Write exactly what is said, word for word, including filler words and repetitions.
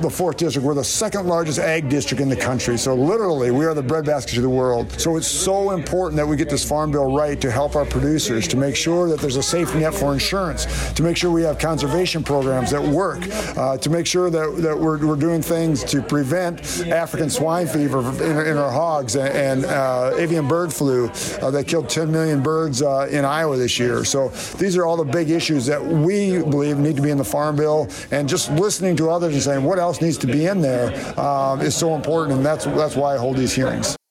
the fourth district. We're the second largest ag district in the country. So literally, we are the breadbasket of the world. So it's so important that we get this farm bill right to help our producers, to make sure that there's a safety net for insurance, to make sure we have conservation programs that work, uh, to make sure that, that we're, we're doing things to prevent African swine fever in, in our hogs and, and uh, avian bird flu uh, that killed ten million birds uh, in Iowa this year. So these are all the big issues that we believe need to be in the farm bill, and just listening to others and saying what else needs to be in there uh, is so important, and that's that's why I hold these hearings.